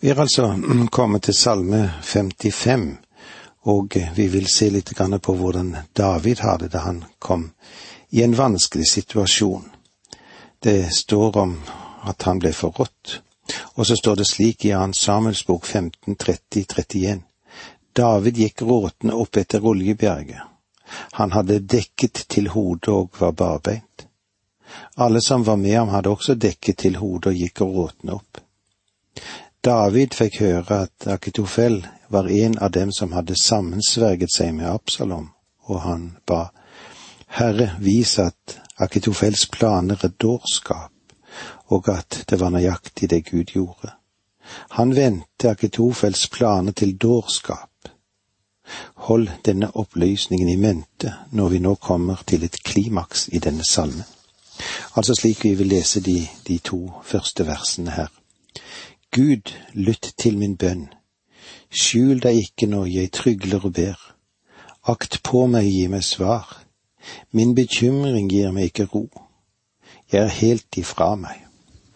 Vi er altså kommet til Salme 55, og vi vil se litt på hvordan David hadde da han kom i en vanskelig situasjon. Det står om at han ble forrådt, og så står det slik i 2. Samuels bok 15:30-31. David gikk råtende opp etter Oljeberget. Han hadde dekket til hodet og var barbeint. Alle som var med ham hadde også dekket til hodet og gikk råtende opp. David fikk høre at Akitofel var en av dem som hadde sammensverget seg med Absalom, og han ba, Herre, vis at Akitofels planer er dårskap, og at det var nøyaktig det Gud gjorde. Han vendte Akitofels planer til dårskap. Hold denne opplysningen i mente når vi nå kommer til et klimaks i denne salmen. Altså slik vi vil lese de 2 første versene her. Gud, lytt til min bønn. Skjul deg ikke når jeg trygler og ber. Akt på meg, gi meg svar. Min bekymring gir meg ikke ro. Jeg er helt ifra meg.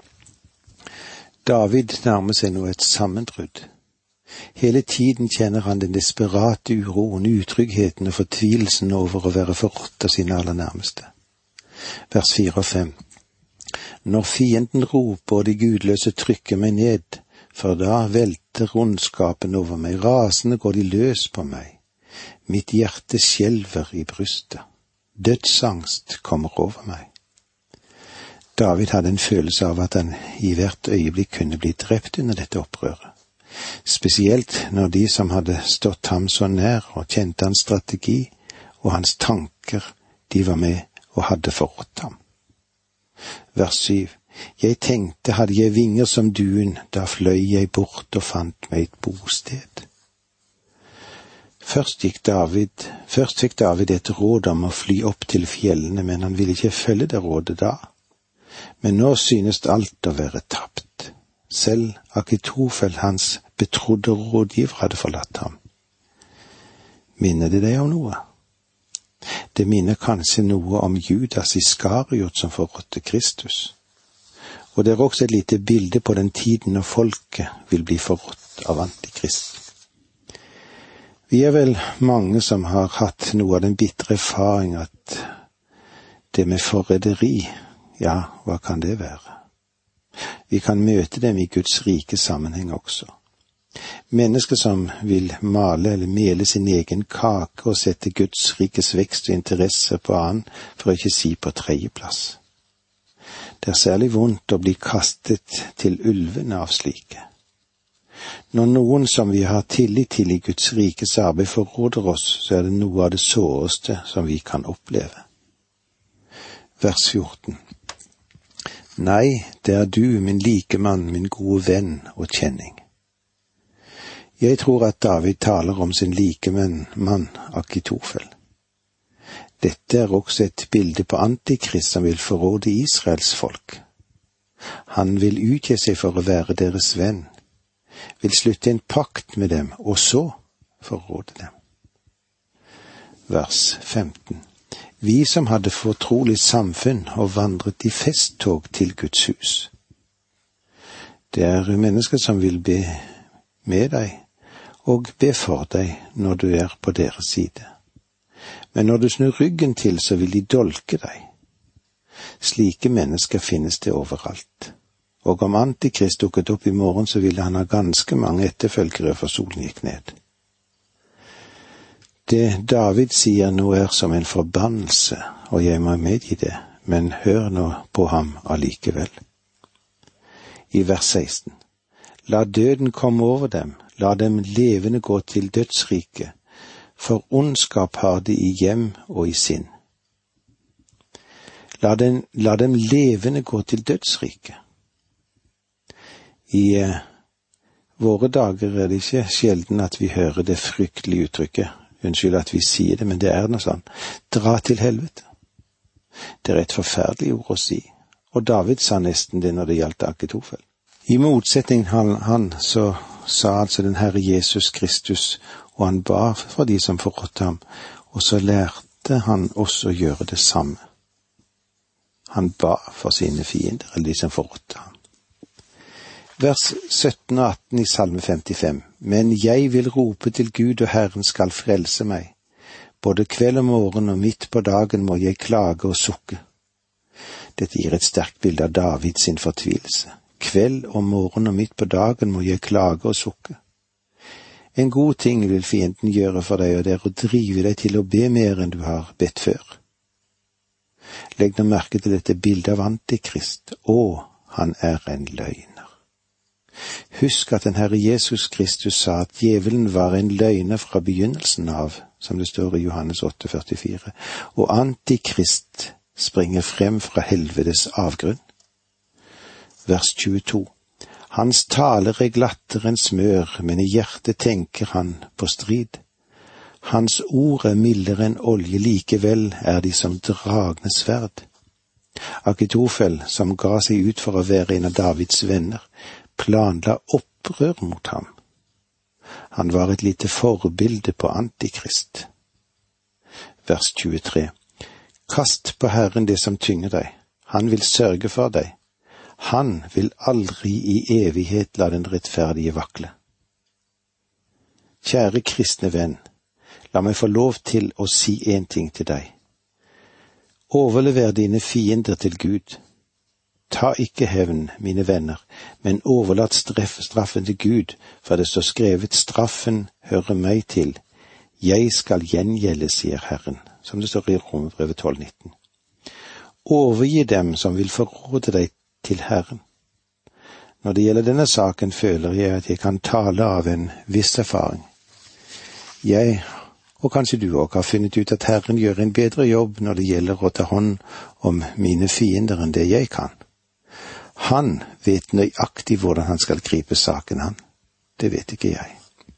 David nærmer seg nå et sammenbrudd. Hele tiden kjenner han den desperate uroen, utryggheten og fortvilelsen over å være forrådt av sine aller nærmeste. Vers 4 og 5. Når fienden roper og de gudløse trykker meg ned, for da velter ondskapen over meg, rasende går de løs på meg. Mitt hjerte skjelver i brystet. Dødsangst kommer over meg. David hadde en følelse av at han i hvert øyeblikk kunne bli drept under dette opprøret. Spesielt når de som hadde stått ham så nær og kjente hans strategi og hans tanker, de var med og hadde forrådt ham. Vers 7. Jeg tenkte, hadde jeg vinger som duen, da fløy jeg bort og fant meg et bosted. Først fikk David et råd om å fly opp til fjellene, men han ville ikke følge det rådet da. Men nå synes alt å være tapt. Selv Akitofel, hans betrodde rådgiver, hadde forlatt ham. Minner det deg om noe? Det minner kanskje noe om Judas Iskariot som forrådte Kristus. Og det er også et lite bilde på den tiden når folket vil bli forrådt av Antikrist. Vi er vel mange som har hatt noe av den bitre erfaring at det med forræderi, ja, hva kan det være? Vi kan møte dem i Guds rike sammenheng også. Mennesker som vil male eller mele sin egen kake og sette Guds rikes vekst og interesse på annen, for å ikke si på tredjeplass. Det er særlig vondt å bli kastet til ulvene av slike. Når noen som vi har tillit til i Guds rikes arbeid forråder oss, så er det noe av det såreste som vi kan oppleve. Vers 14. Nei, det er du, min likemann, min gode venn og kjenning. Jeg tror at David taler om sin likemann Akitofel. Dette er også et bilde på Antikrist som vil forråde Israels folk. Han vil utgi seg for å være deres venn, vil slutte en pakt med dem, og så forråde dem. Vers 15. Vi som hadde fortrolig samfunn og vandret i festtog til Guds hus. Det er mennesker som vil be med deg og be for deg når du er på deres side. Men når du snur ryggen til, så vil de dolke deg. Slike mennesker finnes det overalt. Og om Antikrist dukket opp i morgen, så ville han ha ganske mange etterfølgere for solen gikk ned. Det David sier nå er som en forbannelse, og jeg må medgi det, men hør nå på ham allikevel. I vers 16. La døden komme over dem, la dem levende gå til dødsriket, for ondskap har de i hjem og i sinn. La dem levende gå til dødsriket. I våre dager er det ikke sjelden at vi hører det fryktelige uttrykket. Unnskyld at vi sier det, men det er noe sånn. Dra til helvete. Det er et forferdelig ord å si, og David sa nesten det når det gjaldt Akitofel. I motsetning han så sa altså den Herre Jesus Kristus, og han ba for de som forrådte ham, og så lærte han også å gjøre det samme. Han ba for sine fiender, eller de som forrådte ham. Vers 17 og 18 i Salme 55. Men jeg vil rope til Gud, og Herren skal frelse meg. Både kveld og morgen og midt på dagen må jeg klage og sukke. Dette gir et sterkt bilde av David sin fortvilelse. Kveld og morgen og midt på dagen må jeg klage og sukke. En god ting vil fienden gjøre for deg, og det er å drive deg til å be mer enn du har bedt før. Legg nå merke til dette bildet av Antikrist. Han er en løgner. Husk at den Herre Jesus Kristus sa at djevelen var en løgner fra begynnelsen av, som det står i Johannes 8,44, og Antikrist springer frem fra helvetes avgrunn. Vers 22. Hans taler er glattere enn smør, men i hjertet tenker han på strid. Hans ord er mildere enn olje, likevel er de som dragende sverd. Akitofel, som ga seg ut for å være en av Davids venner, planla opprør mot ham. Han var et lite forbilde på Antikrist. Vers 23. Kast på Herren det som tynger deg. Han vil sørge for deg. Han vil aldri i evighet la den rettferdige vakle. Kjære kristne venn, la meg få lov til å si en ting til deg. Overlever dine fiender til Gud. Ta ikke hevn, mine venner, men overlat straffen til Gud, for det står skrevet, straffen hører meg til. Jeg skal gjengjelde, sier Herren, som det står i Romerbrevet 12,19. Overgi dem som vil forråde deg til Herren. Når det gjelder denne saken, føler jeg at jeg kan tale av en viss erfaring. Jeg, og kanskje du også, har funnet ut at Herren gjør en bedre jobb når det gjelder å ta hånd om mine fiender enn det jeg kan. Han vet nøyaktig hvordan han skal gripe saken, han. Det vet ikke jeg.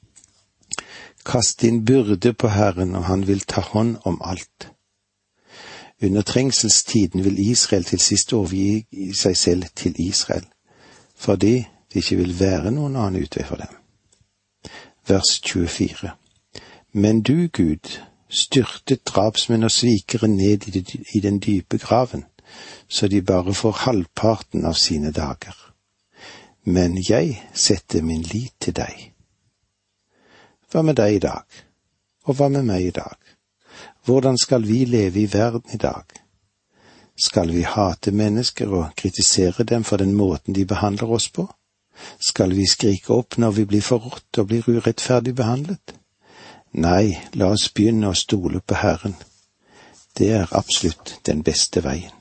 Kast din byrde på Herren, og han vil ta hånd om alt. Under trengselstiden vil Israel til sist overgi seg selv til Israel, fordi det ikke vil være noen annen utvei for dem. Vers 24. Men du, Gud, styrtet drapsmenn og svikere ned i den dype graven, så de bare får halvparten av sine dager. Men jeg setter min lit til deg. Hva med deg i dag? Og hva med meg i dag? Hvordan skal vi leve i verden i dag? Skal vi hate mennesker og kritisere dem for den måten de behandler oss på? Skal vi skrike opp når vi blir forrådt og blir urettferdig behandlet? Nei, la oss begynne å stole på Herren. Det er absolutt den beste veien.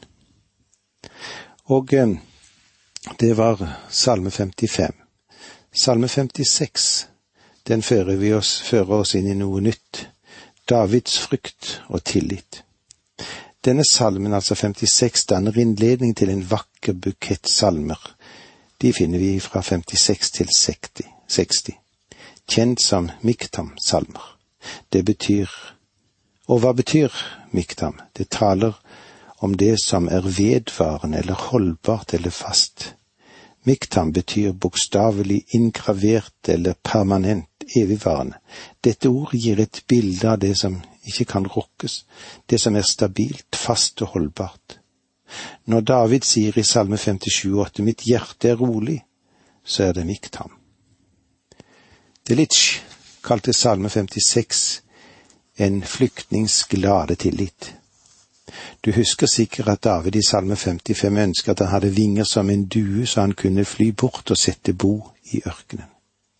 Og det var Salme 55. Salme 56, den fører oss inn i noe nytt. Davids frykt og tillit. Denne salmen, altså 56, danner innledning til en vakker bukett salmer. De finner vi fra 56 til 60, kjent som Miktam-salmer. Og hva betyr Miktam? Det taler om det som er vedvarende eller holdbart eller fast. Miktam betyr bokstavelig inngravert eller permanent, evigvarende. Dette ordet gir et bilde av det som ikke kan rokkes, det som er stabilt, fast og holdbart. Når David sier i Salme 57,8, mitt hjerte er rolig, så er det Miktam. Delitsch kalte Salme 56 en flyktnings glade tillit. Du husker sikkert at David i Salme 55 ønsket at han hadde vinger som en due, så han kunne fly bort og sette bo i ørkenen.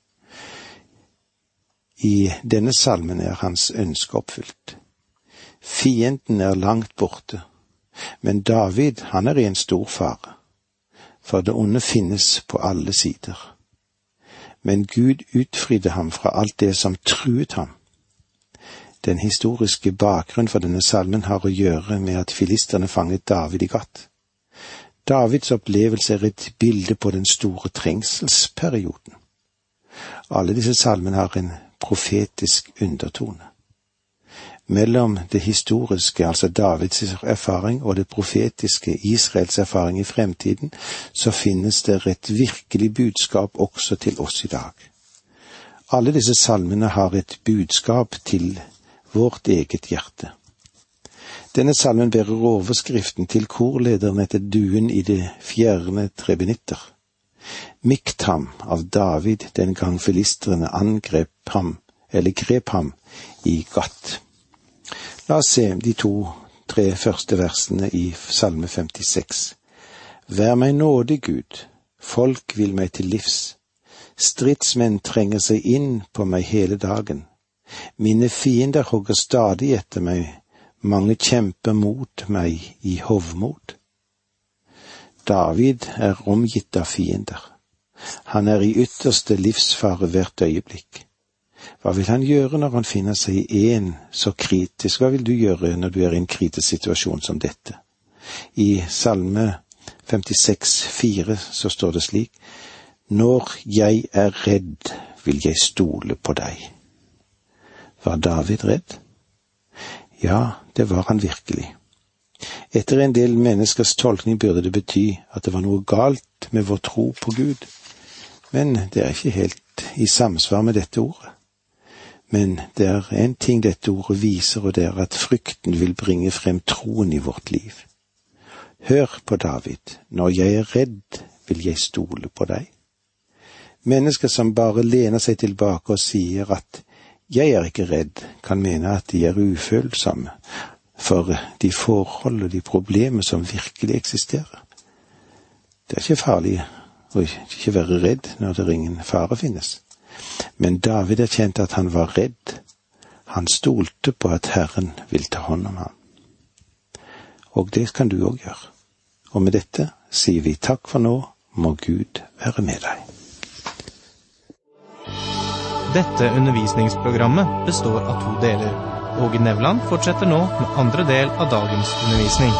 I denne salmen er hans ønske oppfylt. Fienden er langt borte, men David, han er i en stor fare, for det onde finnes på alle sider. Men Gud utfridde ham fra alt det som truet ham. Den historiske bakgrunn for denne salmen har å gjøre med at filisterne fanget David i Gat. Davids opplevelse er et bilde på den store trengselsperioden. Alle disse salmene har en profetisk undertone. Mellom det historiske, altså Davids erfaring, og det profetiske, Israels erfaring i fremtiden, så finnes det et virkelig budskap også til oss i dag. Alle disse salmene har et budskap til vårt eget hjerte. Denne salmen bærer overskriften til korlederen etter duen i det fjerne trebenitter. Miktam av David den gang filistrene grep ham i Gat. La oss se de 2-3 første versene i Salme 56. Vær meg nådig, Gud, folk vil meg til livs. Stridsmenn trenger seg inn på meg hele dagen. Mine fiender hogger stadig etter meg, mange kjemper mot meg i hovmod. David omgitt av fiender. Han i ytterste livsfare hvert øyeblikk. Hva vil han gjøre når han finner seg i en så kritisk? Hva vil du gjøre når du i en kritisk situasjon som dette? I Salme 56,4 så står det slik: Når jeg redd, vil jeg stole på deg. Var David redd? Ja, det var han virkelig. Etter en del menneskers tolkning burde det bety at det var noe galt med vår tro på Gud, men det ikke helt i samsvar med dette ordet. Men det en ting dette ordet viser, og det at frykten vil bringe frem troen i vårt liv. Hør på David, når jeg redd, vil jeg stole på deg. Mennesker som bare lener seg tilbake og sier at jeg ikke redd, kan mene at de ufølsomme for de forhold og de problemer som virkelig eksisterer. Det ikke farlig å ikke være redd når det ingen fare finnes. Men David erkjente at han var redd. Han stolte på at Herren vil ta hånd om ham. Og det kan du også gjøre. Og med dette sier vi takk for nå, må Gud være med deg. Dette undervisningsprogrammet består av 2 deler. Åge Nevland fortsetter nå med andre del av dagens undervisning.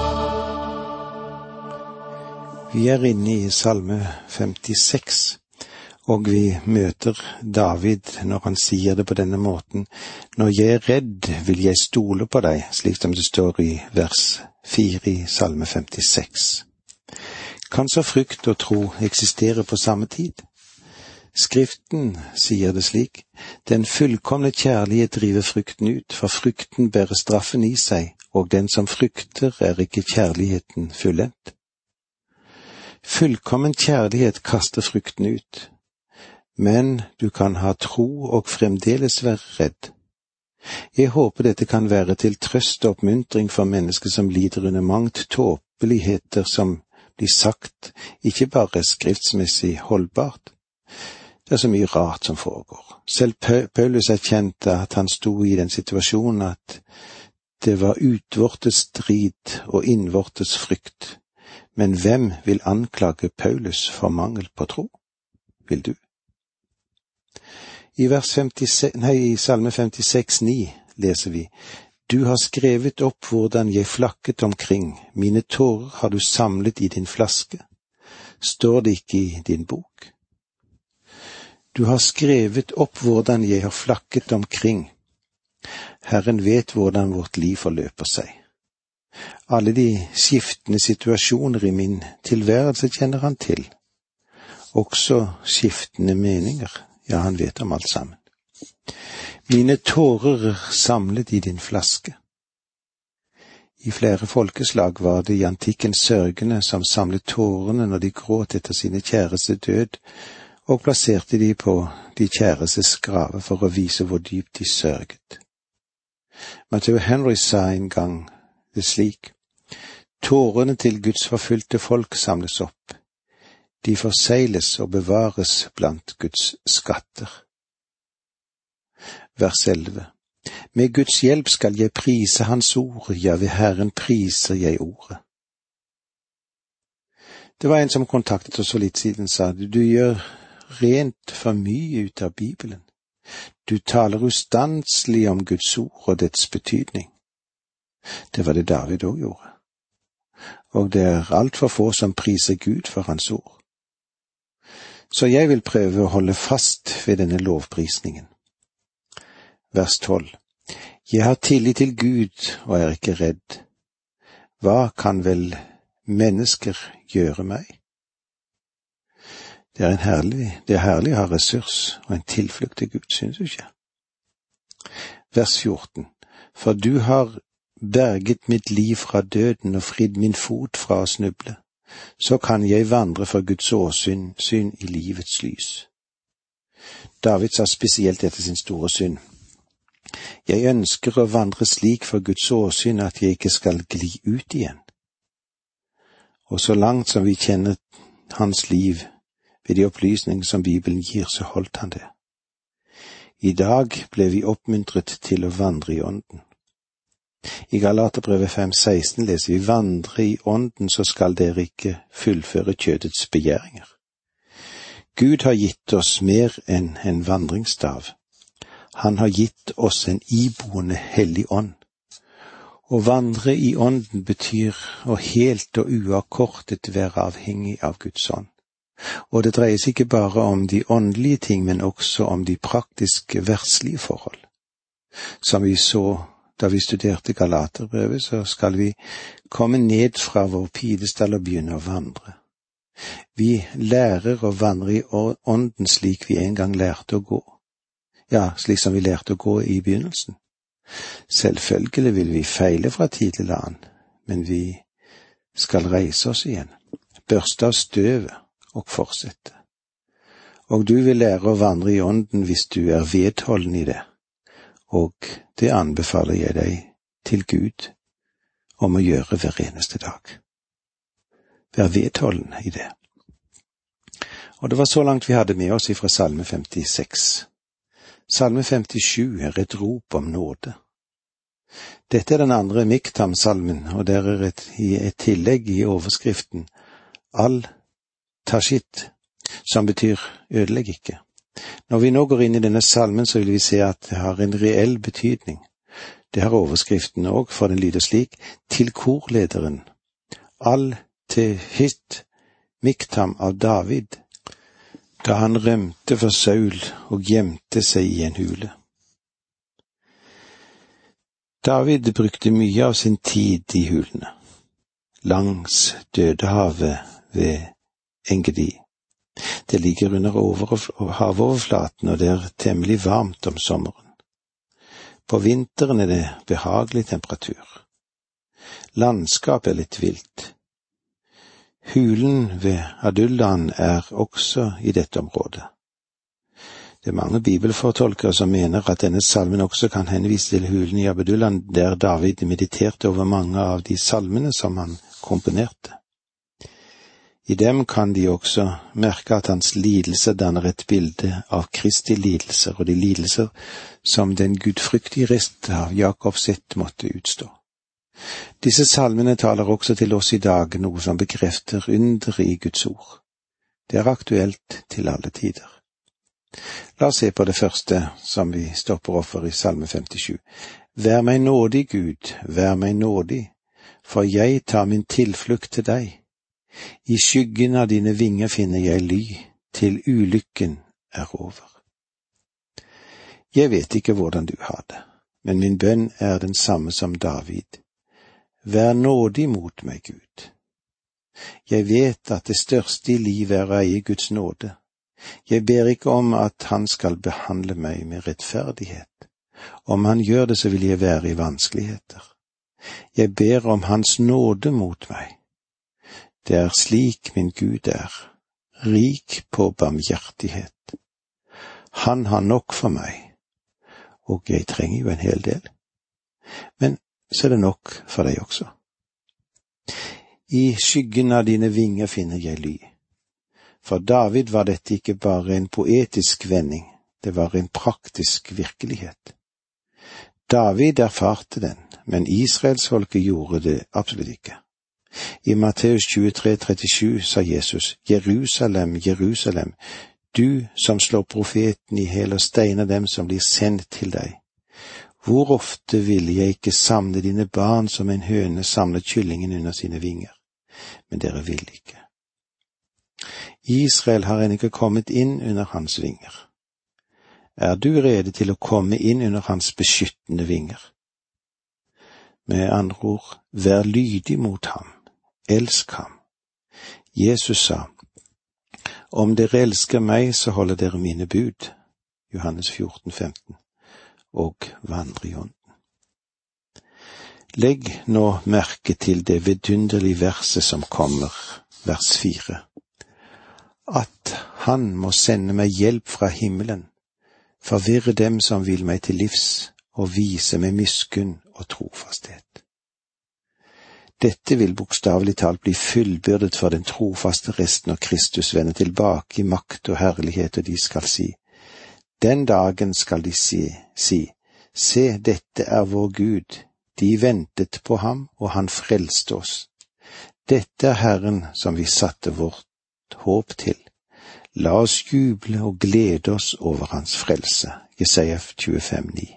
Vi inne i Salme 56, og vi møter David når han sier det på denne måten: Når jeg redd, vil jeg stole på deg, slik som det står i vers 4 i Salme 56. Kan så frykt og tro eksistere på samme tid? Skriften sier det slik: Den fullkomne kjærlighet driver frykten ut, for frykten bærer straffen i seg, og den som frykter ikke kjærligheten fullendt. Fullkommen kjærlighet kaster frykten ut, men du kan ha tro og fremdeles være redd. Jeg håper dette kan være til trøst og oppmuntring for mennesker som lider under mangt tåpeligheter som blir sagt, ikke bare skriftsmessig holdbart. Det så mye rart som foregår. Selv Paulus erkjente at han sto i den situasjonen at det var utvortes strid og innvortes frykt. Men hvem vil anklage Paulus for mangel på tro? Vil du? I Salme 56,9 leser vi: Du har skrevet opp hvordan jeg flakket omkring, mine tårer har du samlet i din flaske. Står det ikke i din bok? Du har skrevet opp hvordan jeg har flakket omkring. Herren vet hvordan vårt liv forløper seg. Alle de skiftende situasjoner i min tilværelse kjenner han til. Også skiftende meninger. Ja, han vet om alt sammen. Mine tårer samlet i din flaske. I flere folkeslag var det i antikken sørgende som samlet tårene når de gråt etter sine kjæreste død, og plasserte de på de kjærestes grave for å vise hvor dypt de sørget. Matthew Henry sa en gang det slik: Tårene til Guds forfulgte folk samles opp. De forsegles og bevares blant Guds skatter. Vers 11. Med Guds hjelp skal jeg prise hans ord, ja, ved Herren priser jeg ordet. Det var en som kontaktet oss for litt siden, sa: Du gjør rent for mye ut av Bibelen. Du taler ustanselig om Guds ord og dets betydning. Det var det David også gjorde. Og det alt for få som priser Gud for hans ord. Så jeg vil prøve å holde fast ved denne lovprisningen. Vers 12. Jeg har tillit til Gud og ikke redd. Hva kan vel mennesker gjøre meg? Det er herlig å ha ressurs og en tilflukt til Gud, synes du ikke? Vers 14. For du har berget mitt liv fra døden og fridd min fot fra å snuble. så kan jeg vandre for Guds åsyn i livets lys. David sa spesielt etter sin store synd: Jeg ønsker å vandre slik for Guds åsyn at jeg ikke skal gli ut igjen. Og så langt som vi kjenner hans liv ved de opplysninger som Bibelen gir, så holdt han det. I dag ble vi oppmuntret til å vandre i ånden. I Galaterbrevet 5,16 leser vi: vandre i ånden, så skal dere ikke fullføre kjødets begjæringer. Gud har gitt oss mer enn en vandringsstav. Han har gitt oss en iboende hellig ånd. Å vandre i ånden betyr å helt og uavkortet være avhengig av Guds ånd. Og det dreier seg ikke bare om de åndelige ting, men også om de praktiske, verslige forhold. Som vi så da vi studerte Galaterbrevet, så skal vi komme ned fra vår pidestall og begynne å vandre. Vi lærer å vandre i ånden slik vi en gang lærte å gå. Ja, slik som vi lærte å gå i begynnelsen. Selvfølgelig vil vi feile fra tid til annen, men vi skal reise oss igjen, børste av støvet og fortsette. Og du vil lære å vandre i ånden hvis du er vedholden i det, og det anbefaler jeg deg til Gud om å gjøre hver eneste dag. Vær vedholden i det. Og det var så langt vi hadde med oss ifra Salme 56. Salme 57 er et rop om nåde. Dette er den andre Miktam-salmen, og der er et tillegg i overskriften Al-Tashit, som betyr ødelegg ikke. Når vi nå går inn i denne salmen, så vil vi se at det har en reell betydning. Det har overskriften også, for den lyder slik: til korlederen, Al-Tashit, Miktam av David, da han rømte for Saul og gjemte seg i en hule. David brukte mye av sin tid i hulene, langs Dødehavet ved Engedi. Det ligger under havoverflaten, og det er temmelig varmt om sommeren. På vinteren er det behagelig temperatur. Landskapet er litt vilt. Hulen ved Adullam er også i dette området. Det er mange bibelfortolkere som mener at denne salmen også kan henvise til hulen i Adullam, der David mediterte over mange av de salmene som han komponerte. I dem kan de også merke at hans lidelser danner et bilde av Kristi lidelser og de lidelser som den gudfryktige rest av Jakobs ett måtte utstå. Disse salmene taler også til oss i dag, noe som bekrefter under i Guds ord. Det er aktuelt til alle tider. La oss se på det første som vi stopper opp for i Salme 57. Vær meg nådig, Gud, vær meg nådig, for jeg tar min tilflukt til deg. I skyggen av dine vinger finner jeg ly, til ulykken er over. Jeg vet ikke hvordan du har det, men min bønn er den samme som David. Vær nådig mot meg, Gud. Jeg vet at det største i livet er å eie Guds nåde. Jeg ber ikke om at han skal behandle meg med rettferdighet. Om han gjør det, så vil jeg være i vanskeligheter. Jeg ber om hans nåde mot meg. Det er slik min Gud er, rik på barmhjertighet. Han har nok for meg, og jeg trenger jo en hel del. Men så er det nok for deg også. I skyggen av dine vinger finner jeg ly. For David var dette ikke bare en poetisk vending, det var en praktisk virkelighet. David erfarte den, men israelsfolket gjorde det absolutt ikke. I Matteus 23,37 sa Jesus: Jerusalem, Jerusalem, du som slår profeten i hjel og steiner dem som blir sendt til deg. Hvor ofte ville jeg ikke samle dine barn som en høne samler kyllingen under sine vinger, men dere vil ikke. Israel har ennå ikke kommet inn under hans vinger. Er du rede til å komme inn under hans beskyttende vinger? Med andre ord, vær lydig mot ham, elsk ham. Jesus sa: Om dere elsker meg, så holder dere mine bud. Johannes 14,15. Og vandre i ånden. Legg nå merke til det vidunderlige verset som kommer, vers 4. At han må sende meg hjelp fra himmelen, forvirre dem som vil meg til livs, og vise meg miskunn og trofasthet. Dette vil bokstavelig talt bli fullbyrdet for den trofaste rest når Kristus vender tilbake i makt og herlighet, og de skal si, den dagen skal de si, se, dette er vår Gud, de ventet på ham, og han frelste oss. Dette er Herren som vi satte vårt håp til. La oss juble og glede oss over hans frelse. Jesaja 25,9.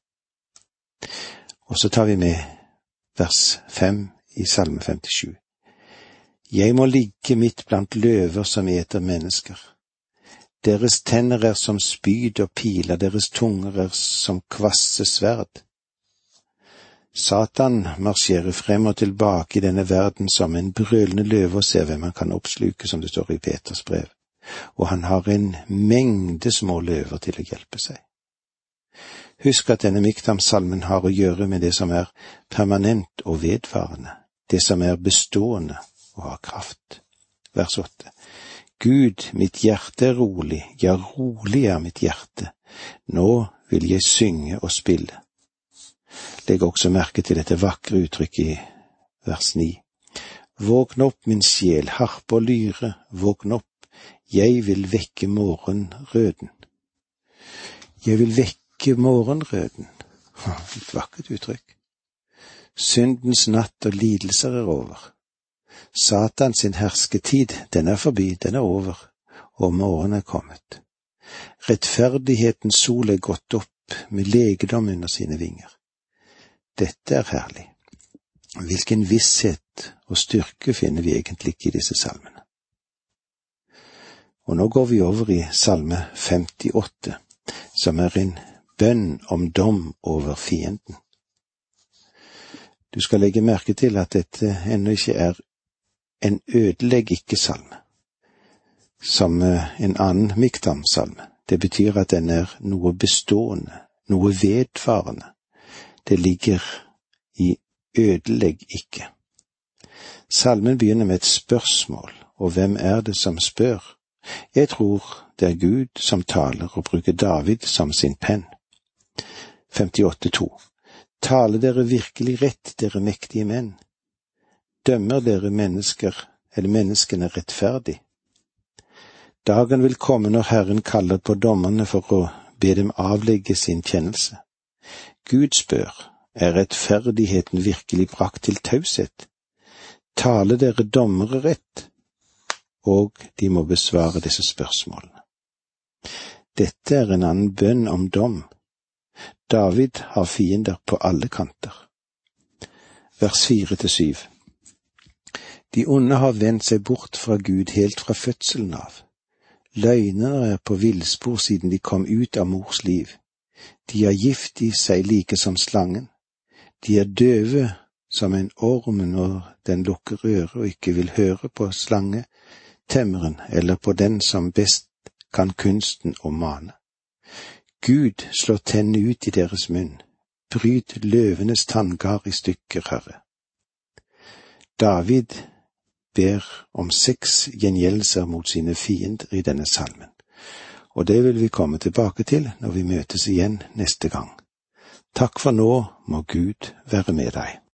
Og så tar vi med vers 5 i Salme 57. Jeg må ligge midt blant løver som eter mennesker. Deres tenner er som spyd og piler, deres tunger er som kvasse sverd. Satan marsjerer frem og tilbake i denne verden som en brølende løve og ser hvem han kan oppsluke, som det står i Peters brev. Og han har en mengde små løver til å hjelpe seg. Husk at denne Miktam-salmen har å gjøre med det som er permanent og vedvarende, det som er bestående og har kraft. Vers 8. Gud, mitt hjerte er rolig, ja, rolig er mitt hjerte. Nå vil jeg synge og spille. Legg også merke til dette vakre uttrykket i vers 9. Våkn opp, min sjel, harpe og lyre, våkn opp, jeg vil vekke morgenrøden. Jeg vil vekke morgenrøden. Et vakkert uttrykk. Syndens natt og lidelser er over. Satans sin hersketid, den er forbi, den er over, og morgenen er kommet. Rettferdighetens sol er gått opp med legedom under sine vinger. Dette er herlig. Hvilken visshet og styrke finner vi egentlig ikke i disse salmene. Og nå går vi over i Salme 58, som er en bønn om dom over fienden. Du skal legge merke til at dette ennå ikke er en ødelegg ikke-salme, som en annen Miktam-salme. Det betyr at den er noe bestående, noe vedvarende. Det ligger i ødelegg ikke. Salmen begynner med et spørsmål, og hvem er det som spør? Jeg tror det er Gud som taler og bruker David som sin penn. 58,2. Taler dere virkelig rett, dere mektige menn? Dømmer dere menneskene rettferdig? Dagen vil komme når Herren kaller på dommerne for å be dem avlegge sin kjennelse. Gud spør, er rettferdigheten virkelig brakt til taushet? Taler dere dommere rett? Og de må besvare disse spørsmålene. Dette er en annen bønn om dom. David har fiender på alle kanter. Vers 4-7. De onde har vendt seg bort fra Gud helt fra fødselen av. Løgnere er på villspor siden de kom ut av mors liv. De har gift i seg like som slangen. De er døve som en orm når den lukker øret og ikke vil høre på slangetemmeren eller på den som best kan kunsten å mane. Gud slår tennene ut i deres munn. Bryt løvenes tanngard i stykker, Herre. David ber om 6 gjengjeldelser mot sine fiender i denne salmen. Og det vil vi komme tilbake til når vi møtes igjen neste gang. Takk for nå, må Gud være med deg.